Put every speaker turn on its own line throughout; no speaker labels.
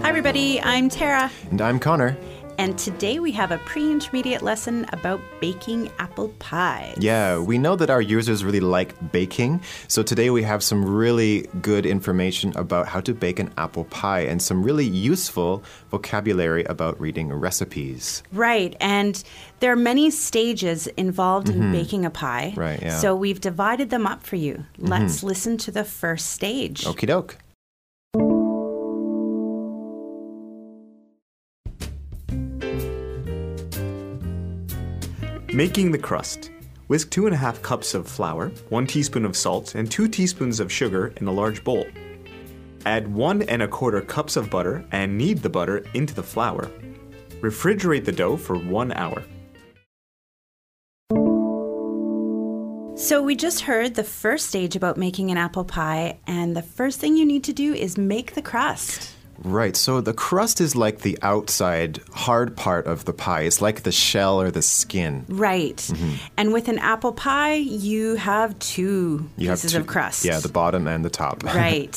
everybody, I'm Tara.
And I'm Connor.
And today we have a pre-intermediate lesson about baking apple pies.
Yeah, we know that our users really like baking. So today we have some really good information about how to bake an apple pie and some really useful vocabulary about reading recipes.
Right, and there are many stages involved in baking a pie.
Right, yeah.
So we've divided them up for you. Let's listen to the first stage.
Okie doke.
Making the crust. Whisk 2.5 cups of flour, 1 teaspoon of salt, and 2 teaspoons of sugar in a large bowl. Add 1¼ cups of butter and knead the butter into the flour. Refrigerate the dough for 1 hour.
So we just heard the first stage about making an apple pie, and the first thing you need to do is make the crust.
Right, so the crust is like the outside hard part of the pie. It's like the shell or the skin.
Right. And with an apple pie, you have two pieces of crust.
Yeah, the bottom and the top.
Right.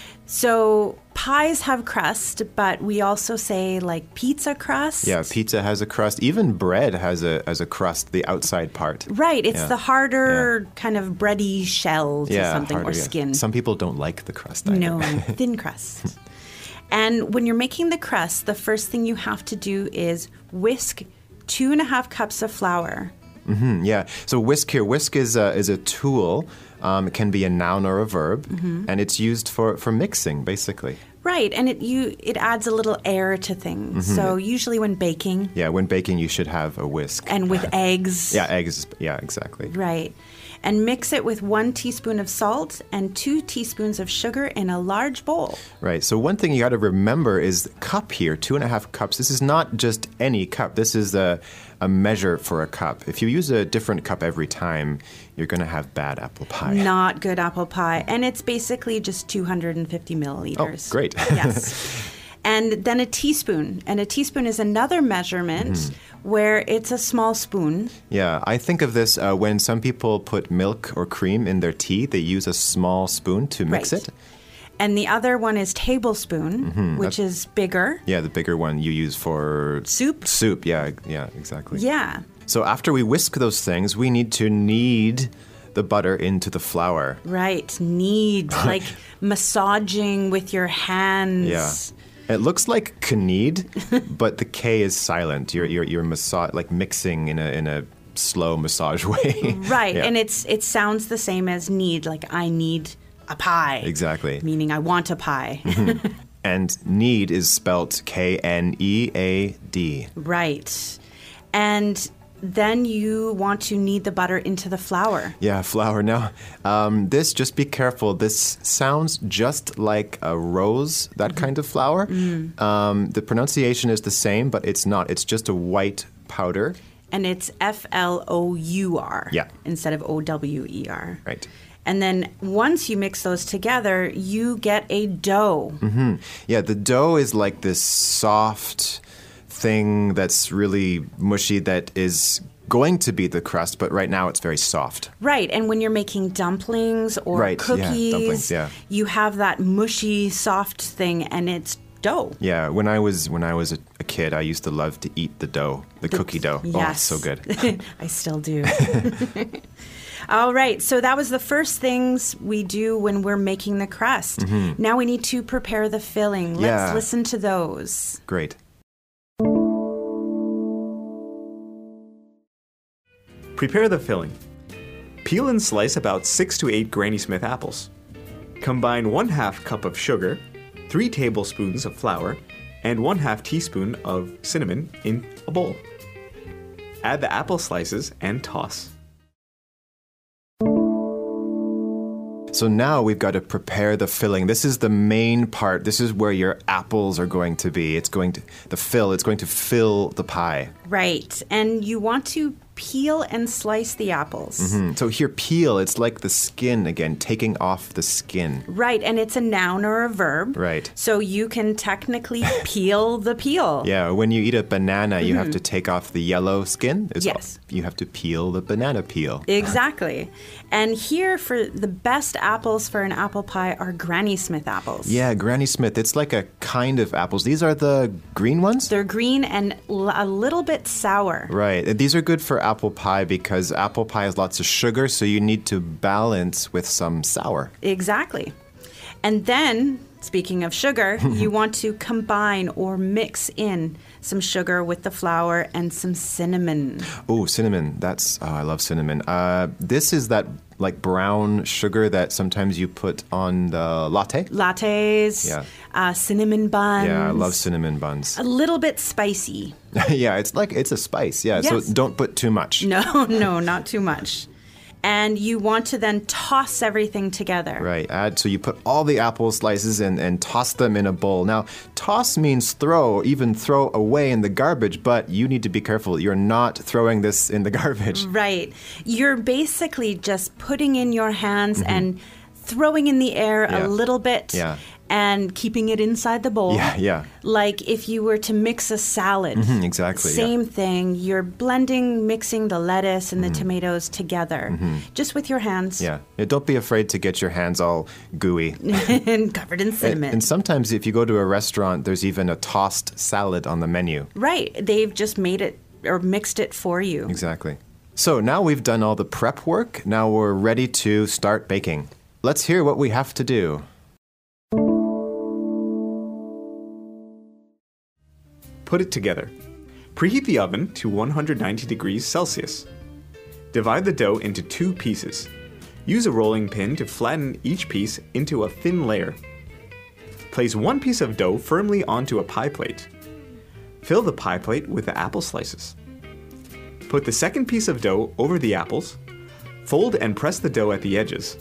So pies have crust, but we also say like pizza crust.
Yeah, pizza has a crust. Even bread has a crust, the outside part.
Right. It's the harder kind of bready shell to something
harder,
or skin.
Some people don't like the crust either.
No, thin crust. And when you're making the crust, the first thing you have to do is whisk 2.5 cups of flour.
Yeah. So whisk here. Whisk is a tool. It can be a noun or a verb, and it's used for mixing, basically.
Right, and it adds a little air to things. So usually when baking.
Yeah, when baking, you should have a whisk.
And with eggs.
Yeah, eggs. Yeah, exactly.
Right. And mix it with 1 teaspoon of salt and 2 teaspoons of sugar in a large bowl.
Right. So one thing you got to remember is cup here, 2.5 cups. This is not just any cup. This is a measure for a cup. If you use a different cup every time, you're going to have bad apple pie.
Not good apple pie. And it's basically just 250 milliliters.
Oh, great.
Yes. And then a teaspoon. And a teaspoon is another measurement where it's a small spoon.
Yeah, I think of this when some people put milk or cream in their tea, they use a small spoon to mix it.
And the other one is tablespoon, which is bigger.
Yeah, the bigger one you use for...
Soup?
Soup, yeah, exactly.
Yeah.
So after we whisk those things, we need to knead the butter into the flour.
Right, knead, like massaging with your hands.
Yeah. It looks like knead, but the K is silent. You're like mixing in a slow massage way.
Right, and it sounds the same as need, like I need a pie.
Exactly.
Meaning I want a pie.
And knead is spelt K-N-E-A-D.
Right. And then you want to knead the butter into the flour.
Yeah, flour. Now, just be careful. This sounds just like a rose, that kind of flour. The pronunciation is the same, but it's not. It's just a white powder.
And it's F-L-O-U-R instead of O-W-E-R.
Right.
And then once you mix those together, you get a dough.
Yeah, the dough is like this soft thing that's really mushy that is going to be the crust, but right now it's very soft.
Right, and when you're making dumplings or cookies, you have that mushy, soft thing, and it's dough.
Yeah, when I was a kid, I used to love to eat the dough, the cookie dough.
Yes.
Oh, it's so good.
I still do. All right, so that was the first things we do when we're making the crust. Now we need to prepare the filling. Let's listen to those.
Great.
Prepare the filling. Peel and slice about 6 to 8 Granny Smith apples. Combine 1/2 cup of sugar, 3 tablespoons of flour, and 1/2 teaspoon of cinnamon in a bowl. Add the apple slices and toss.
So now we've got to prepare the filling. This is the main part. This is where your apples are going to be. It's going to fill the pie.
Right. And you want to peel and slice the apples.
So here, peel, it's like the skin again, taking off the skin.
Right, and it's a noun or a verb.
Right.
So you can technically peel the peel.
Yeah, when you eat a banana, you have to take off the yellow skin.
Yes.
You have to peel the banana peel.
Exactly. And here, for the best apples for an apple pie are Granny Smith apples.
Yeah, Granny Smith, it's like a kind of apples. These are the green ones?
They're green and a little bit sour.
Right. These are good for apple pie because apple pie has lots of sugar, so you need to balance with some sour.
Exactly. And then, speaking of sugar, you want to combine or mix in some sugar with the flour and some cinnamon.
Oh, cinnamon. I love cinnamon. This is that like brown sugar that sometimes you put on the latte.
Lattes, cinnamon buns.
Yeah, I love cinnamon buns.
A little bit spicy.
Yeah, it's a spice. Yeah,
Yes.
so don't put too much.
No, not too much. And you want to then toss everything together.
Right. So you put all the apple slices and toss them in a bowl. Now, toss means throw, even throw away in the garbage, but you need to be careful. You're not throwing this in the garbage.
Right. You're basically just putting in your hands and throwing in the air a little bit and keeping it inside the bowl.
Yeah.
Like if you were to mix a salad.
Exactly.
Same thing. You're mixing the lettuce and the tomatoes together just with your hands.
Yeah. Don't be afraid to get your hands all gooey.
And covered in cinnamon.
And sometimes if you go to a restaurant, there's even a tossed salad on the menu.
Right. They've just made it or mixed it for you.
Exactly. So now we've done all the prep work. Now we're ready to start baking. Let's hear what we have to do.
Put it together. Preheat the oven to 190 degrees Celsius. Divide the dough into 2 pieces. Use a rolling pin to flatten each piece into a thin layer. Place 1 piece of dough firmly onto a pie plate. Fill the pie plate with the apple slices. Put the second piece of dough over the apples. Fold and press the dough at the edges.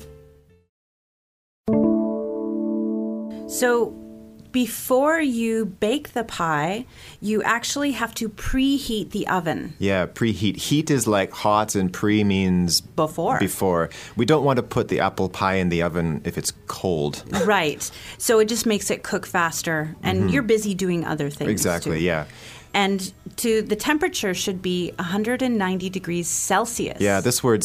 So before you bake the pie, you actually have to preheat the oven.
Yeah, preheat. Heat is like hot and pre means
Before.
We don't want to put the apple pie in the oven if it's cold.
Right. So it just makes it cook faster, and you're busy doing other things.
Exactly,
too.
yeah.
And the temperature should be 190 degrees Celsius.
Yeah, this word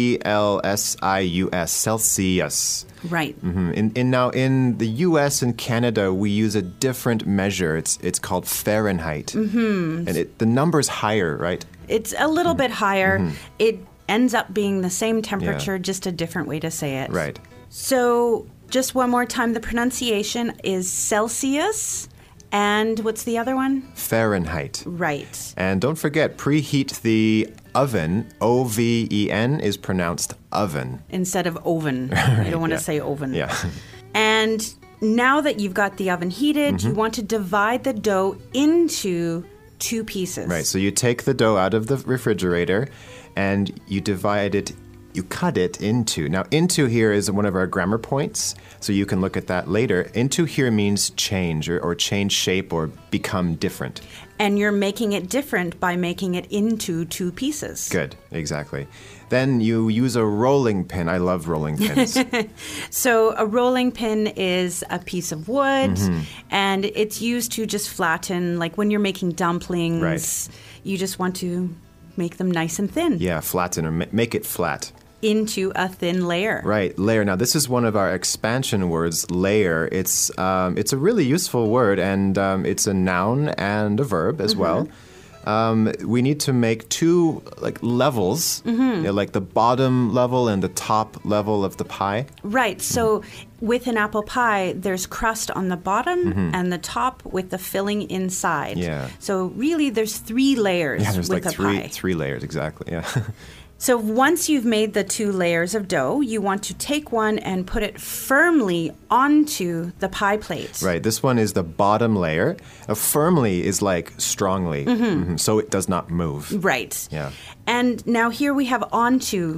Celsius, Celsius.
Right.
Now in the U.S. and Canada, we use a different measure. It's called Fahrenheit, and the number's higher, right?
It's a little bit higher. It ends up being the same temperature, just a different way to say it.
Right.
So just one more time, the pronunciation is Celsius. And what's the other one?
Fahrenheit.
Right.
And don't forget, preheat the oven. O-V-E-N is pronounced oven.
Instead of oven. You don't want to say oven.
Yeah.
And now that you've got the oven heated, you want to divide the dough into 2 pieces.
Right. So you take the dough out of the refrigerator and you divide it. You cut it into. Now, into here is one of our grammar points, so you can look at that later. Into here means change or change shape or become different.
And you're making it different by making it into 2 pieces.
Good, exactly. Then you use a rolling pin. I love rolling pins.
So a rolling pin is a piece of wood, and it's used to just flatten, like when you're making dumplings,
Right.
You just want to make them nice and thin.
Yeah, flatten or make it flat.
Into a thin layer.
Right, layer. Now, this is one of our expansion words, layer. It's a really useful word, and it's a noun and a verb as well. We need to make 2 levels, like the bottom level and the top level of the pie.
Right. So with an apple pie, there's crust on the bottom and the top with the filling inside.
Yeah.
So really, there's 3 layers
Yeah, there's
with
like
a pie.
three layers, exactly. Yeah.
So once you've made the 2 layers of dough, you want to take one and put it firmly onto the pie plate.
Right. This one is the bottom layer. Firmly is like strongly, so it does not move.
Right.
Yeah.
And now here we have onto.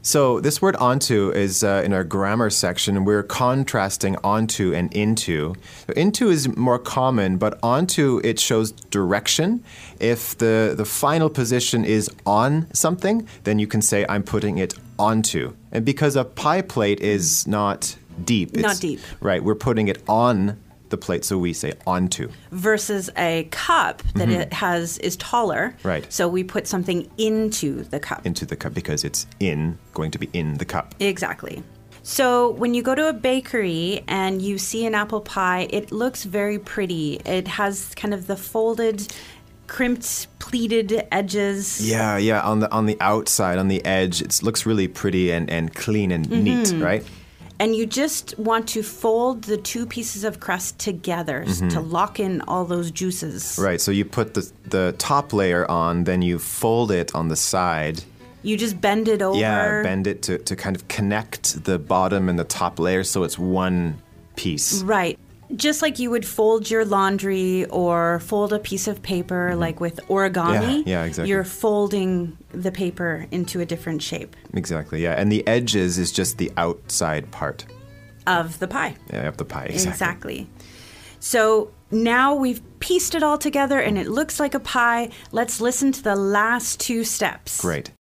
So this word onto is in our grammar section. We're contrasting onto and into. So into is more common, but onto, it shows direction. If the final position is on something, then you can say, I'm putting it onto. And because a pie plate is not deep.
Not deep.
Right, we're putting it on the plate, so we say onto.
Versus a cup that it is taller.
Right.
So we put something into the cup.
Into the cup because it's going to be in the cup.
Exactly. So when you go to a bakery and you see an apple pie, it looks very pretty. It has kind of the folded, crimped, pleated edges.
Yeah. On the outside, on the edge, it looks really pretty and clean and neat, right?
And you just want to fold the two pieces of crust together to lock in all those juices.
Right, so you put the top layer on, then you fold it on the side.
You just bend it over.
Yeah, bend it to kind of connect the bottom and the top layer so it's one piece.
Right. Just like you would fold your laundry or fold a piece of paper, like with origami.
Yeah, exactly.
You're folding the paper into a different shape.
Exactly, yeah. And the edges is just the outside part.
Of the pie.
Yeah, of the pie,
Exactly. So now we've pieced it all together and it looks like a pie. Let's listen to the last two steps.
Great.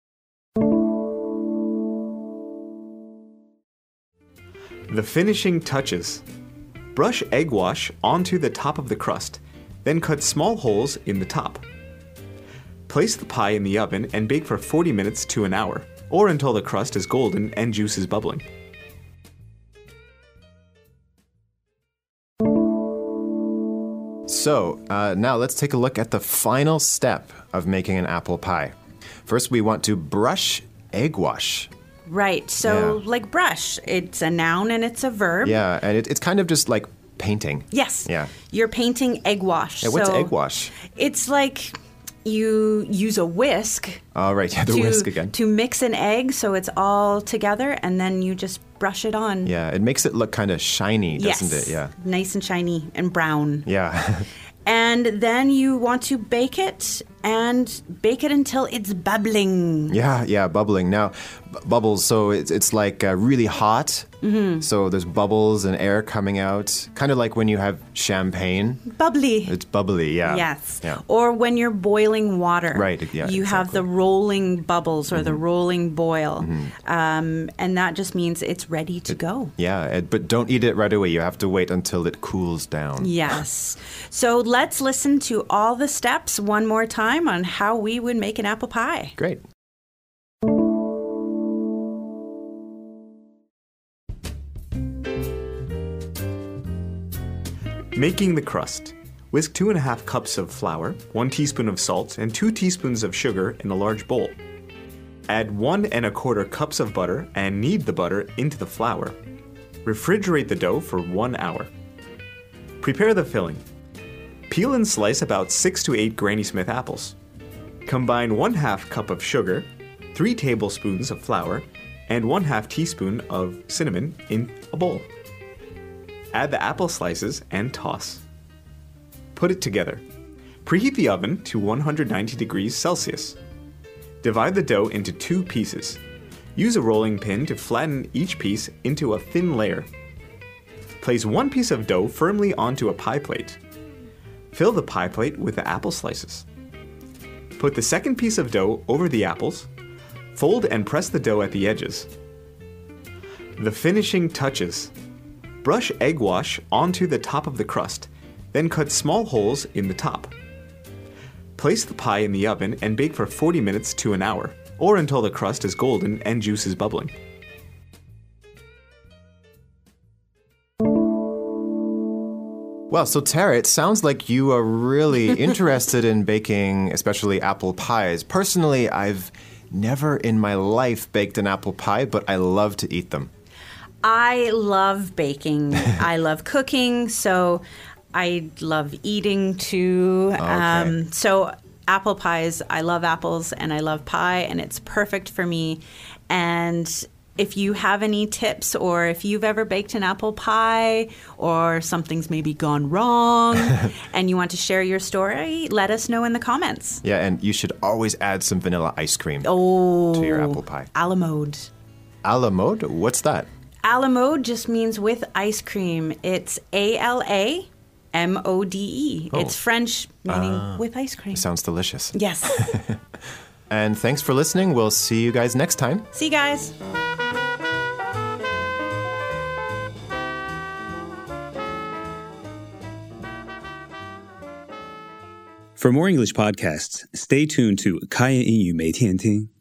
The finishing touches. Brush egg wash onto the top of the crust, then cut small holes in the top. Place the pie in the oven and bake for 40 minutes to an hour, or until the crust is golden and juice is bubbling.
So now let's take a look at the final step of making an apple pie. First, we want to brush egg wash.
Right. So like brush, it's a noun and it's a verb.
Yeah, and it's kind of just like painting.
Yes.
Yeah.
You're painting egg wash.
Yeah, what's egg wash?
It's like you use a whisk.
Oh, right. Yeah, the whisk again.
To mix an egg so it's all together and then you just brush it on.
Yeah, it makes it look kind of shiny, doesn't it? Yeah.
Nice and shiny and brown.
Yeah.
And then you want to bake it until it's bubbling.
Yeah, bubbling. Now, bubbles, so it's like really hot. Mm-hmm. So there's bubbles and air coming out. Kind of like when you have champagne.
Bubbly.
It's bubbly, yeah.
Yes.
Yeah.
Or when you're boiling water.
Right, yeah.
You have the rolling bubbles or the rolling boil. Mm-hmm. And that just means it's ready to go.
Yeah, but don't eat it right away. You have to wait until it cools down.
Yes. So let's listen to all the steps one more time on how we would make an apple pie.
Great.
Making the crust. Whisk 2.5 cups of flour, 1 teaspoon of salt, and 2 teaspoons of sugar in a large bowl. Add 1¼ cups of butter and knead the butter into the flour. Refrigerate the dough for 1 hour. Prepare the filling. Peel and slice about 6 to 8 Granny Smith apples. Combine 1/2 cup of sugar, 3 tablespoons of flour, and 1/2 teaspoon of cinnamon in a bowl. Add the apple slices and toss. Put it together. Preheat the oven to 190 degrees Celsius. Divide the dough into 2 pieces. Use a rolling pin to flatten each piece into a thin layer. Place 1 piece of dough firmly onto a pie plate. Fill the pie plate with the apple slices. Put the second piece of dough over the apples. Fold and press the dough at the edges. The finishing touches. Brush egg wash onto the top of the crust, then cut small holes in the top. Place the pie in the oven and bake for 40 minutes to an hour, or until the crust is golden and juice is bubbling.
Well, so Tara, it sounds like you are really interested in baking, especially apple pies. Personally, I've never in my life baked an apple pie, but I love to eat them.
I love baking. I love cooking, so I love eating too.
Okay.
So apple pies, I love apples and I love pie, and it's perfect for me. And If you have any tips or if you've ever baked an apple pie or something's maybe gone wrong and you want to share your story, let us know in the comments.
Yeah, and you should always add some vanilla ice cream to your apple pie.
A la mode.
A la mode? What's that?
A la mode just means with ice cream. It's ALAMODE. It's French, meaning with ice cream.
Sounds delicious.
Yes.
And thanks for listening. We'll see you guys next time.
See you guys.
For more English podcasts, stay tuned to 开言英语每天听.